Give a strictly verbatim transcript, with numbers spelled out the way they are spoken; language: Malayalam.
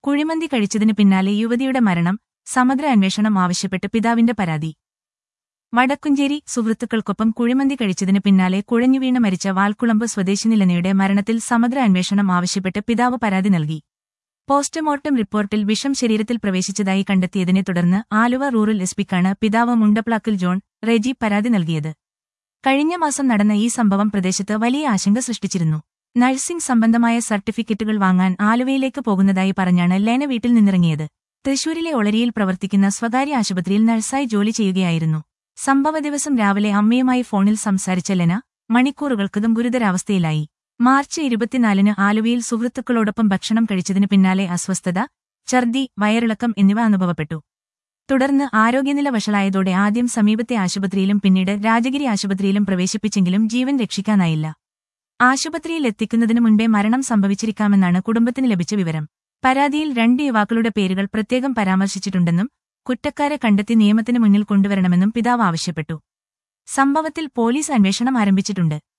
കുഴിമന്തി കഴിച്ചതിന് പിന്നാലെ യുവതിയുടെ മരണം, സമഗ്ര അന്വേഷണം ആവശ്യപ്പെട്ട് പിതാവിന്റെ പരാതി. വടക്കുംചേരി സുഹൃത്തുക്കൾക്കൊപ്പം കുഴിമന്തി കഴിച്ചതിന് പിന്നാലെ കുഴഞ്ഞുവീണ് മരിച്ച വാൽക്കുളമ്പ് സ്വദേശിനി ലനയുടെ മരണത്തിൽ സമഗ്ര അന്വേഷണം ആവശ്യപ്പെട്ട് പിതാവ് പരാതി നൽകി. പോസ്റ്റ്മോർട്ടം റിപ്പോർട്ടിൽ വിഷം ശരീരത്തിൽ പ്രവേശിച്ചതായി കണ്ടെത്തിയതിനെ തുടർന്ന് ആലുവ റൂറൽ എസ്പിക്കാണ് പിതാവ് മുണ്ടപ്ലാക്കിൽ ജോൺ റെജി പരാതി നൽകിയത്. കഴിഞ്ഞ മാസം നടന്ന ഈ സംഭവം പ്രദേശത്ത് വലിയ ആശങ്ക സൃഷ്ടിച്ചിരുന്നു. നഴ്സിംഗ് സംബന്ധമായ സർട്ടിഫിക്കറ്റുകൾ വാങ്ങാൻ ആലുവയിലേക്ക് പോകുന്നതായി പറഞ്ഞാണ് ലെന വീട്ടിൽ നിന്നിറങ്ങിയത്. തൃശൂരിലെ ഒളരിയിൽ പ്രവർത്തിക്കുന്ന സ്വകാര്യ ആശുപത്രിയിൽ നഴ്സായി ജോലി ചെയ്യുകയായിരുന്നു. സംഭവ ദിവസം രാവിലെ അമ്മയുമായി ഫോണിൽ സംസാരിച്ച ലെന മണിക്കൂറുകൾക്കകം ഗുരുതരാവസ്ഥയിലായി. മാർച്ച് ഇരുപത്തിനാലിന് ആലുവയിൽ സുഹൃത്തുക്കളോടൊപ്പം ഭക്ഷണം കഴിച്ചതിനു പിന്നാലെ അസ്വസ്ഥത, ഛർദി, വയറിളക്കം എന്നിവ അനുഭവപ്പെട്ടു. തുടർന്ന് ആരോഗ്യനില വഷളായതോടെ ആദ്യം സമീപത്തെ ആശുപത്രിയിലും പിന്നീട് രാജഗിരി ആശുപത്രിയിലും പ്രവേശിപ്പിച്ചെങ്കിലും ജീവൻ രക്ഷിക്കാനായില്ല. ആശുപത്രിയിൽ എത്തിക്കുന്നതിനു മുൻപേ മരണം സംഭവിച്ചിരിക്കാമെന്നാണ് കുടുംബത്തിന് ലഭിച്ച വിവരം. പരാതിയിൽ രണ്ട് യുവാക്കളുടെ പേരുകൾ പ്രത്യേകം പരാമർശിച്ചിട്ടുണ്ടെന്നും കുറ്റക്കാരെ കണ്ടെത്തി നിയമത്തിന് മുന്നിൽ കൊണ്ടുവരണമെന്നും പിതാവ് ആവശ്യപ്പെട്ടു. സംഭവത്തിൽ പോലീസ് അന്വേഷണം ആരംഭിച്ചിട്ടുണ്ട്.